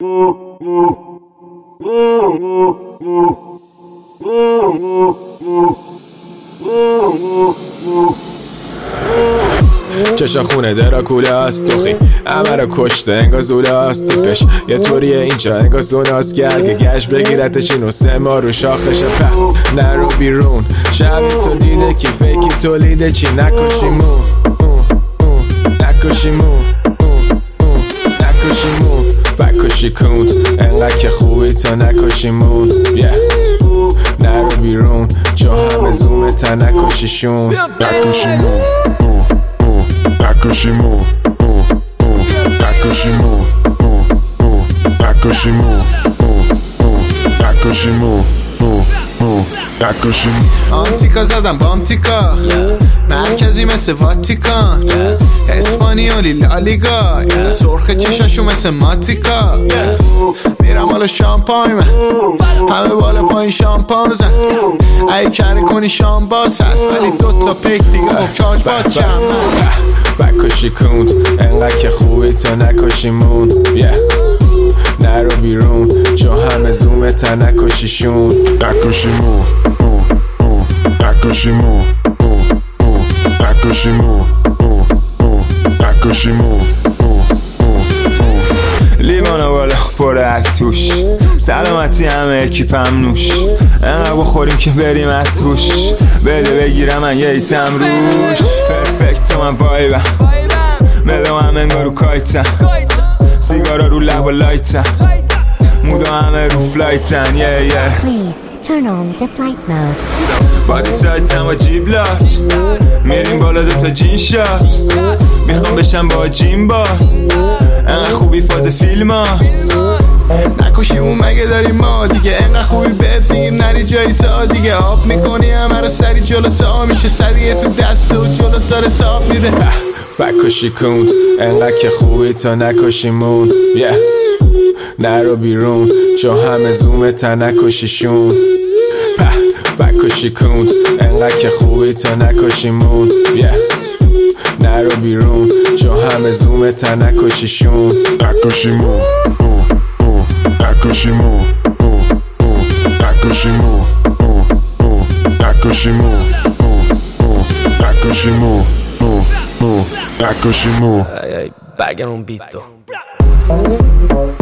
چشا خونه دراکوله است توخی همه رو کشته انگار زوله است تیپش یه طوریه اینجا انگار زوناست گرگه گشت بگیرتش اینو 3 ماه رو شاخش په نرو بیرون شبی تو دیده کی فیکی تولیده چی نکشیمون نکشیمون نکشیمون فکشی کند انقدر که خوبی تا نکشیمون نرو بیرون چو همه زومه تا نکشیشون نکشیمون نکشیمون نکشیمون نکشیمون نکشیمون نکشیمون آنتیکا زدم با آنتیکا مرکزی مثل واتیکان اسپانیولی لالیگا سرخ چشاشو مثل ماتیکا میرم حالا شامپاین من همه بالا پایین شامپان زن ای کره کنی شامباس هست ولی 2 تا پیک دیگه خب چارج باز چم فکشی کند انقدر که خوبی تا نکشیمون نرو بیرون چو همه زومه تا نکشیشون نکشیمون نکشیمون نکشیمون نکشیمون لیوانا بالا پر عک توش سلامتی همه اکیپم نوش انقدر بخوریم که بریم از هوش بده بگیرم من یه ایتم روش پرفکت من وایبم ملو هم انگار رو کایتم سیگارا رو لب و لایتم مودا همه رو فلایتن Turn on the flight mode. بادی تایتم و جیب لاش میریم بالا 2 تا جین شات میخوام بشم با جیم باز انقدر خوبی فاز فیلم هست نکشیمون مگه داریم ما دیگه انقدر خوبی بهت بگیم نری جایی تا دیگه آب میکنی همه رو سری جلو تا میشه سریه تو دسته و جلو داره تاب میده فکشی کند انقدر که خوبی تا نکشیمون نرو بیرون چو همه زومه تا نکشیشون فکشی کند انقدر که خوبی تا نکشیمون نرو بیرون چو همه زومه تا نکشیشون نکشیمون نکشیمون نکشیمون نکشیمون نکشیمون نکشیمون Baggano un bitto.